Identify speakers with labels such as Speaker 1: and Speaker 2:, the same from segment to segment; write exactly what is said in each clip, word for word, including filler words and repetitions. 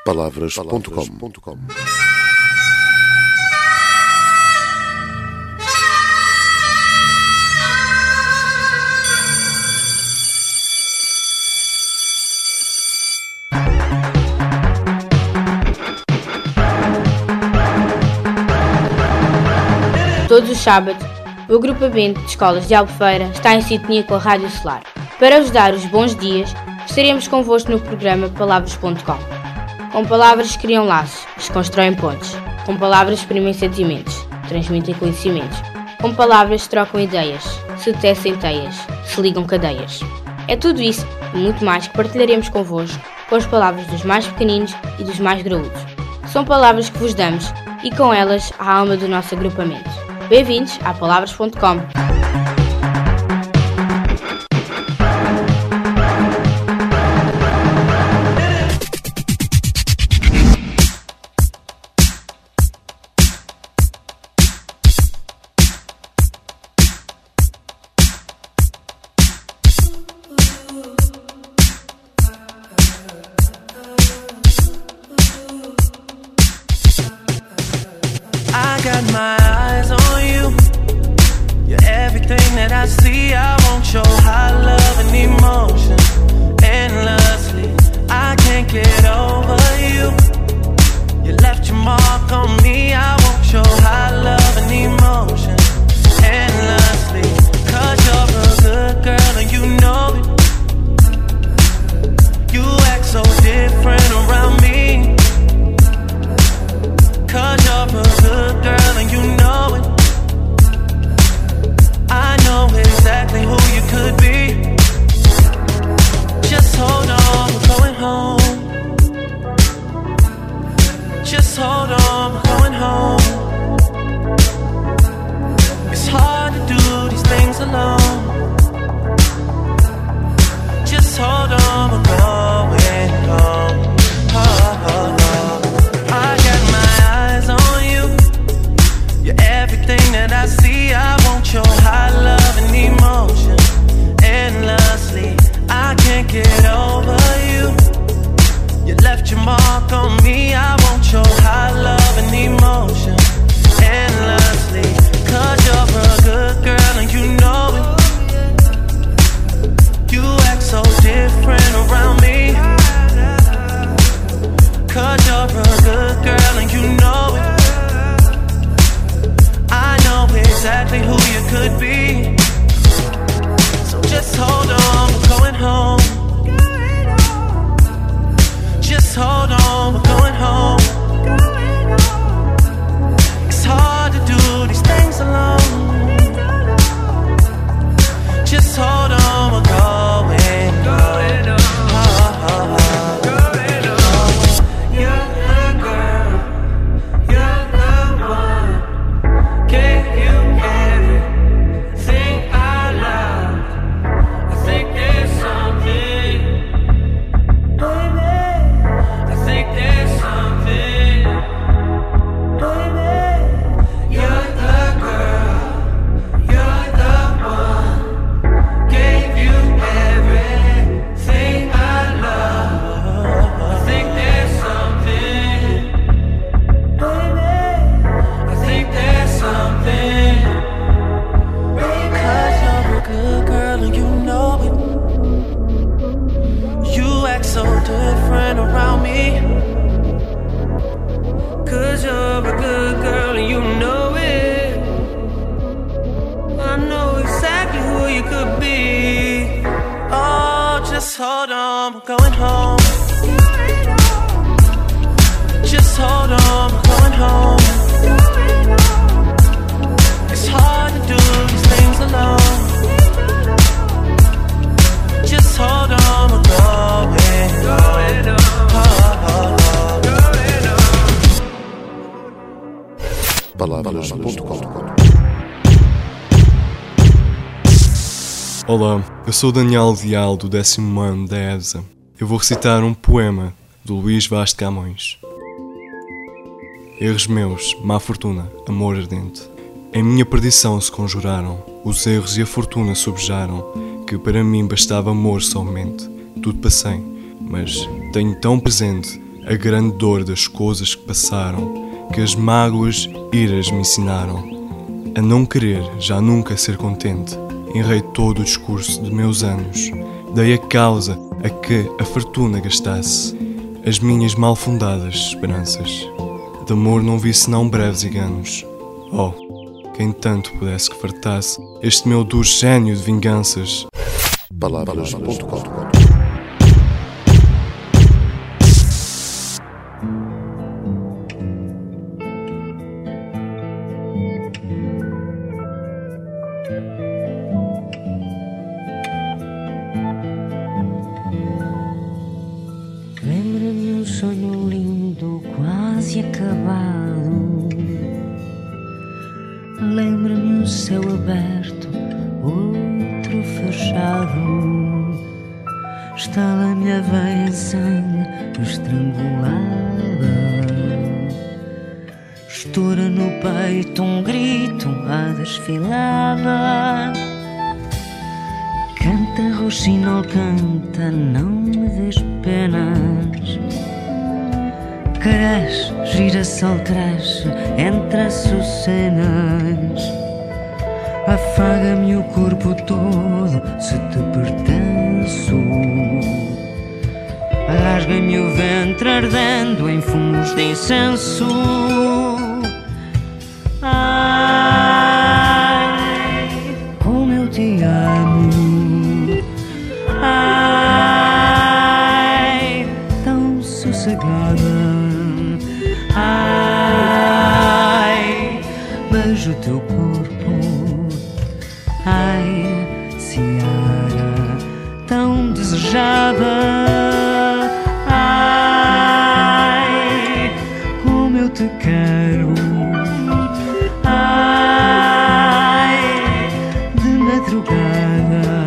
Speaker 1: Palavras ponto com.
Speaker 2: Todos os sábados, o agrupamento de escolas de Albufeira está em sintonia com a Rádio Solar. Para vos dar os bons dias, estaremos convosco no programa Palavras ponto com. Com palavras criam laços, desconstroem pontes. Com palavras exprimem sentimentos, transmitem conhecimentos. Com palavras trocam ideias, se tecem teias, se ligam cadeias. É tudo isso e muito mais que partilharemos convosco com as palavras dos mais pequeninos e dos mais graúdos. São palavras que vos damos e com elas a alma do nosso agrupamento. Bem-vindos a Palavras ponto com.
Speaker 3: I got my eyes on you. You're everything that I see. I want your high love and emotion endlessly. I can't get over you. You left your mark on me. I want your high love and emotion endlessly. Cause you're a good girl and you know it. You act so different around me. Cause you're a good girl and you know it. I know exactly who you could be. Just hold on, we're going home. Just hold on, we're going home. It's hard to do these things alone. Just hold on, we're going home. Oh, oh, oh. I got my eyes on you. You're everything that I see. I want your high love and emotion endlessly. I can't get over you. You left your mark on me. I want your high love and emotion endlessly. Cause you're a good girl and you know it. You act so different around me. Cause you're a good girl and you know it. I know exactly who you could be. So just hold on, we're going home. Just hold on, we're going home. It's hard to do these things alone. Just hold on, we're going home. Oh, oh, oh. So different around me. Cause you're a good girl and you know it. I know exactly who you could be. Oh, just hold on, we're going home. Just hold on, we're going home. It's hard to do these things alone. Just hold on, we're going.
Speaker 1: Palavras ponto com.
Speaker 4: Olá, eu sou o Daniel Vial do décimo ano da E B S A. Eu vou recitar um poema do Luís Vaz de Camões. Erros meus, má fortuna, amor ardente. Em minha perdição se conjuraram, os erros e a fortuna sobejaram, que para mim bastava amor somente. Tudo passei, mas tenho tão presente a grande dor das coisas que passaram, que as mágoas iras me ensinaram. A não querer já nunca ser contente, enrei todo o discurso de meus anos, dei a causa a que a fortuna gastasse as minhas mal fundadas esperanças. De amor não vi senão breves enganos. Oh, quem tanto pudesse que fartasse este meu duro gênio de vinganças.
Speaker 1: Palavras ponto com.
Speaker 5: Lembra-me um sonho lindo, quase acabado. Lembra-me um céu aberto, outro fechado. Está a minha veia em sangue estrangulada. Estoura no peito um grito à desfilada. Canta, roxinol, canta, não me des penas. Cresce, girassol, cresce entre açucenas. Afaga-me o corpo todo se te pertenço. Rasga-me o ventre ardendo em fumos de incenso. Ai, como eu te amo. Ai, tão sossegada. Ai, beijo o teu corpo. Ai, Ciara, tão desejada. Ai, como eu te quero. Ai, de madrugada.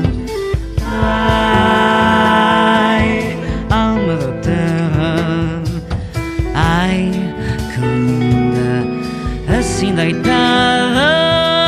Speaker 5: Ai, alma da terra. Ai, que linda, assim deitada.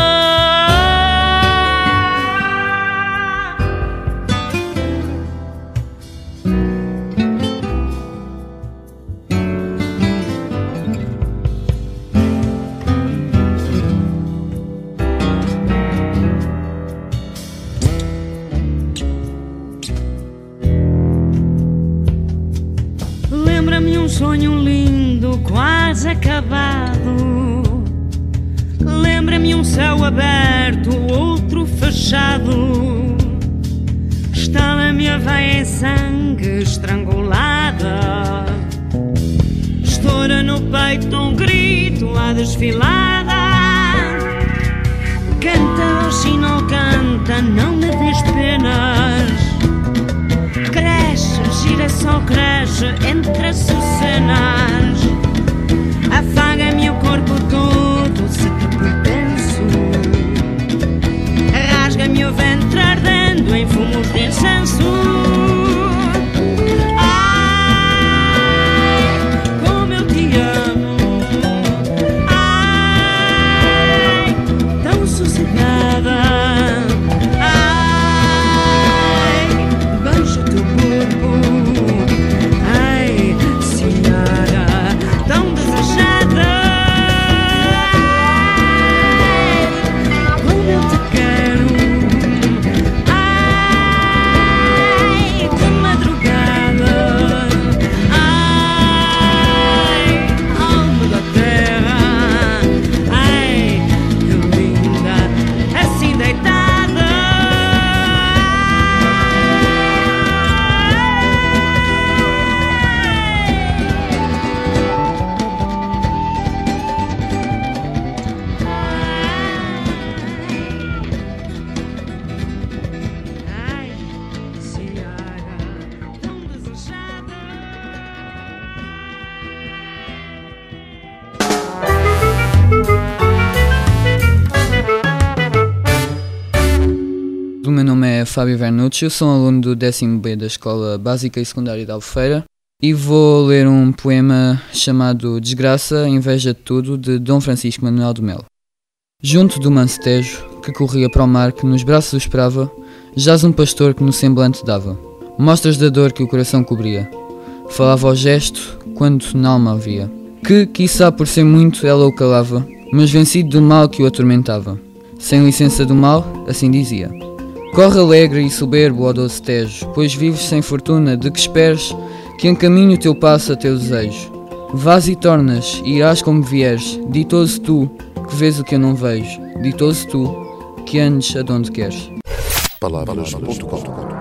Speaker 5: Lembra-me um sonho lindo, quase acabado. Lembra-me um céu aberto, outro fechado. Está a minha veia em sangue estrangulada. Estoura no peito um grito à desfilada. Canta, Oxinol, canta, não me des penas. Cresce, girassol, cresce entre açucenas. Afaga-me o corpo todo se te pertenço. Rasga-me o ventre ardendo em fumos de incenso. Ai, como eu te amo. Ai, tão sossegada. Ai, beijo o teu corpo. Ai, Ciara, tão desejada. Como eu te quero. Ai, de madrugada. Ai, alma da terra. Ai, que linda, assim deitada. Ai, Ciara, tão desejada.
Speaker 6: O meu nome é Fábio Vernucci, eu sou um aluno do décimo B da Escola Básica e Secundária de Albufeira e vou ler um poema chamado Desgraça, Inveja de Tudo, de Dom Francisco Manuel de Melo. Junto do manso Tejo, que corria para o mar, que nos braços o esperava, jaz um pastor que no semblante dava mostras da dor que o coração cobria. falava ao gesto quando n'alma havia. Que, quiçá por ser muito, ela o calava, mas vencido do mal que o atormentava. Sem licença do mal, assim dizia: corre alegre e soberbo, ó doce Tejo, pois vives sem fortuna, de que esperes que encaminhe o teu passo a teu desejo. Vás e tornas, e irás como vieres, ditoso tu, que vês o que eu não vejo, ditoso tu, que andes adonde queres.
Speaker 1: Palavras ponto com.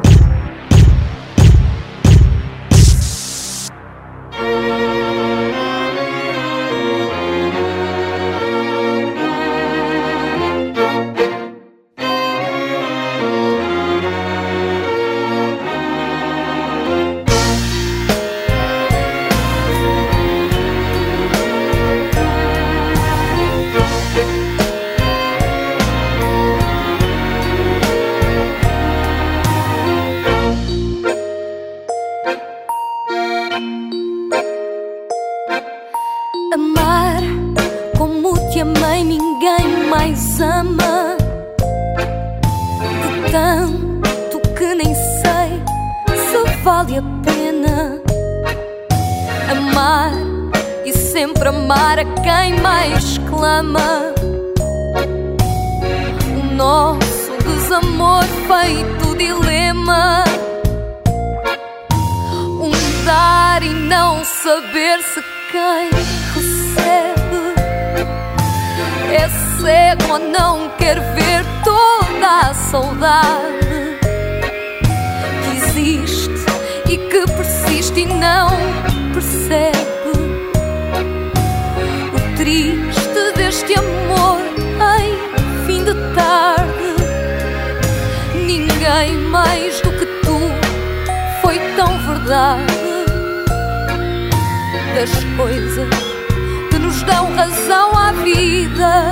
Speaker 7: Amar como te amei, ninguém mais ama. De tanto que nem sei se vale a pena. Amar e sempre amar a quem mais clama. O nosso desamor feito dilema. Um dar e não saber se quem recebe é cego ou não quer ver toda a saudade que existe e que persiste e não percebe o triste deste amor em fim de tarde. Ninguém mais do que tu foi tão verdade das coisas que nos dão razão à vida.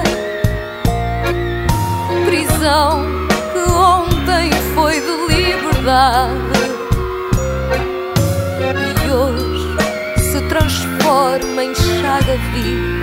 Speaker 7: Prisão que ontem foi de liberdade e hoje se transforma em chaga viva.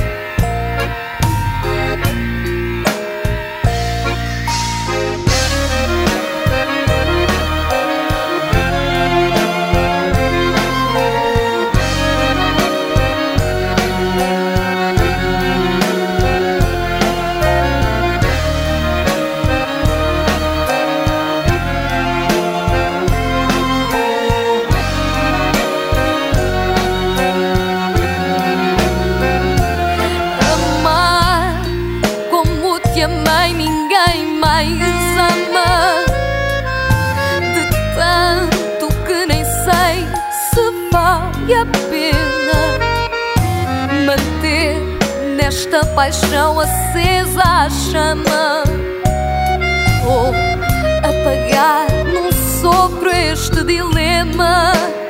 Speaker 7: E a pena manter nesta paixão acesa a chama ou apagar num sopro este dilema.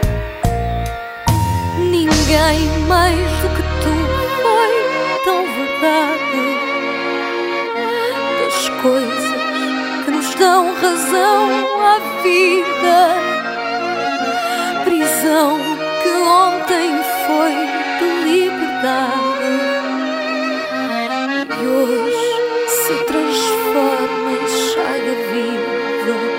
Speaker 7: Ninguém mais do que tu foi tão verdade das coisas que nos dão razão à vida. Prisão que ontem foi de liberdade e hoje se transforma em chaga viva.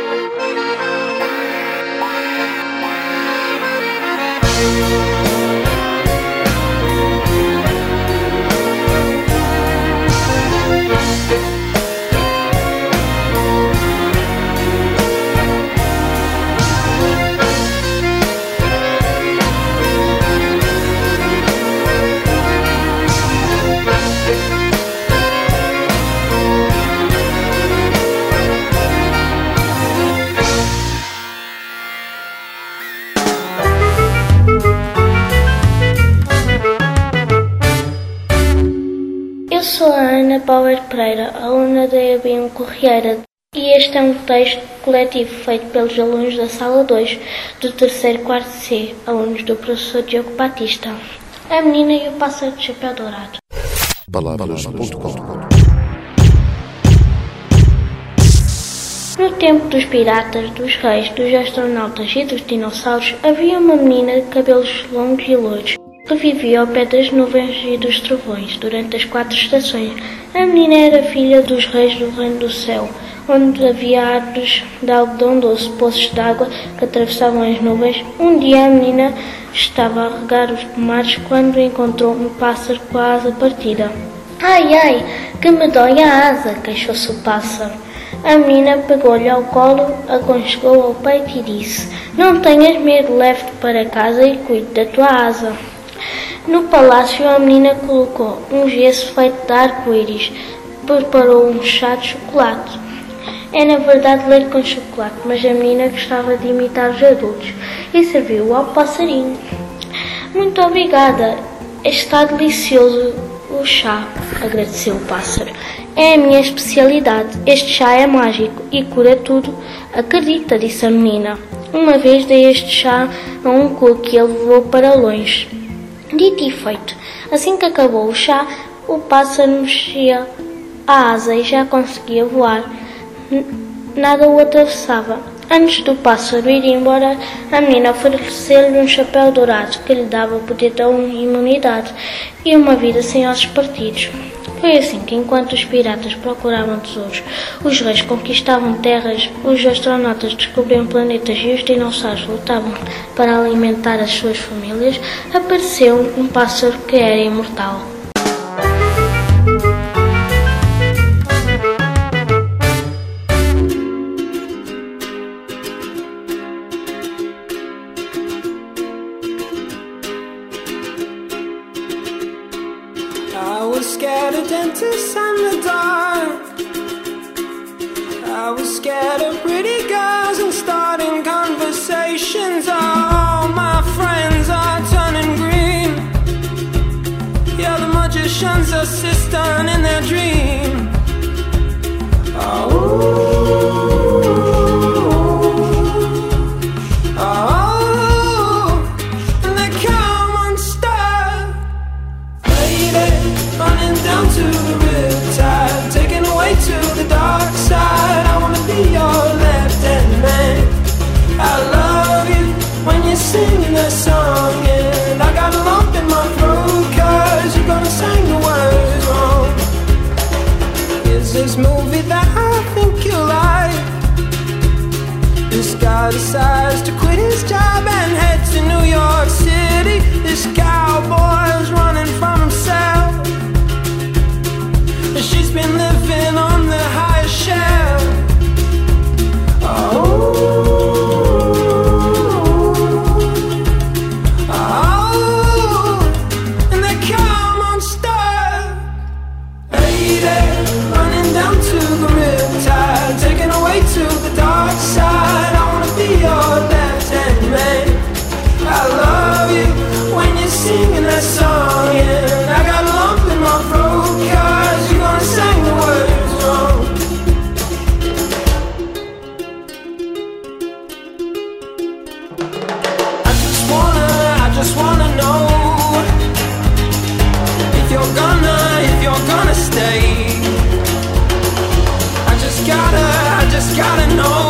Speaker 8: Eu sou a Ana Bauer Pereira, aluna da E B um Correia, e este é um texto coletivo feito pelos alunos da Sala dois do terceiro quarto C, alunos do professor Diogo Batista. A menina e o pássaro de chapéu dourado.
Speaker 1: Palavras ponto com.
Speaker 8: No tempo dos piratas, dos reis, dos astronautas e dos dinossauros, havia uma menina de cabelos longos e loiros que vivia ao pé das nuvens e dos trovões durante as quatro estações. A menina era filha dos reis do reino do céu, onde havia árvores de algodão doce, poços de água que atravessavam as nuvens. Um dia a menina estava a regar os pomares quando encontrou um pássaro com a asa partida. Ai, ai, que me dói a asa, queixou-se o pássaro. A menina pegou-lhe ao colo, aconchegou ao peito e disse: Não tenhas medo, leve-te para casa e cuide da tua asa. No palácio a menina colocou um gesso feito de arco-íris, preparou um chá de chocolate. É na verdade leite com chocolate, mas a menina gostava de imitar os adultos e serviu ao passarinho. Muito obrigada, está delicioso o chá, agradeceu o pássaro. É a minha especialidade, este chá é mágico e cura tudo. Acredita, disse a menina. Uma vez dei este chá a um cuco e ele voou para longe. Dito e feito, assim que acabou o chá, o pássaro mexia a asa e já conseguia voar. Nada o atravessava. Antes do pássaro ir embora, a menina ofereceu-lhe um chapéu dourado que lhe dava poder da imunidade e uma vida sem ossos partidos. Foi assim que, enquanto os piratas procuravam tesouros, os reis conquistavam terras, os astronautas descobriam planetas e os dinossauros lutavam para alimentar as suas famílias, apareceu um pássaro que era imortal.
Speaker 9: I was scared of dentists and the dark. I was scared of pretty girls and starting conversations. All my friends are turning green. Yeah, the magician's assistant in their dream. Oh. To the riptide, taken away to the dark side. I wanna be your left-hand man. I love you when you're singing that song, and I got a lump in my throat 'cause you're gonna sing the words wrong. Is this movie that I think you like? This guy decides to quit his job and head to New York City. This cowboy's running from himself. She's been living on the highest shelf. Oh, oh, and they come unstuck. Lady, running down to the riptide, taken away to the dark side. I wanna be your left-hand man. I love you when you're singing that song, and I got a lump in my throat 'cause you're gonna sing the words wrong. I just wanna, I just wanna know if you're gonna, if you're gonna stay. I just gotta, I just gotta know.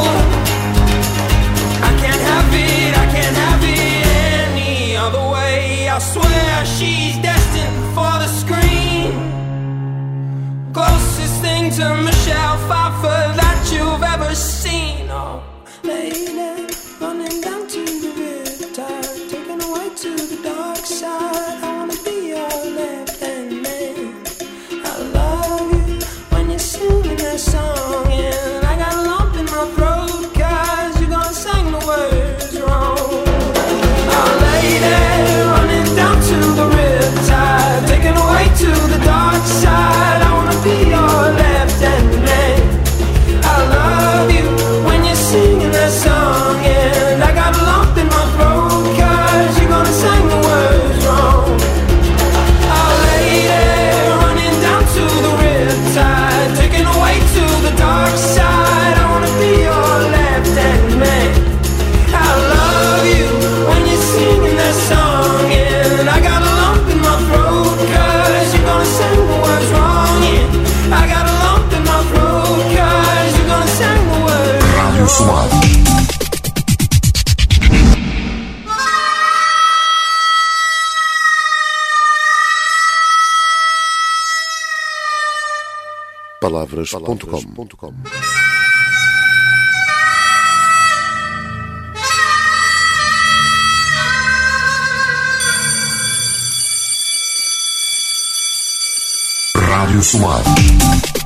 Speaker 9: I can't have it, I can't have it any other way. I swear she's destined for the screen. Closest thing to Michelle Pfeiffer that you've ever seen. Oh, lady, running down to the riptide, taken away to the dark side. I wanna be your left-hand man. I love you when you're singing that song, and I got a lump in my throat 'cause you're gonna sing the words wrong. Oh, lady, running down to the riptide, taken away to the dark side. I wanna be your left-hand man. I love you when you're singing that song, and I got a lump in my throat 'cause you're gonna sing the words wrong. Oh, lady, running down to the riptide, taken away to the dark side. I wanna be your left-hand man. I love you when you're singing that song, and I got a lump in my throat 'cause you're gonna sing the words wrong. Yeah, I got a lump in my throat 'cause you're gonna sing the words wrong.
Speaker 1: palavras ponto com. Rádio Solar.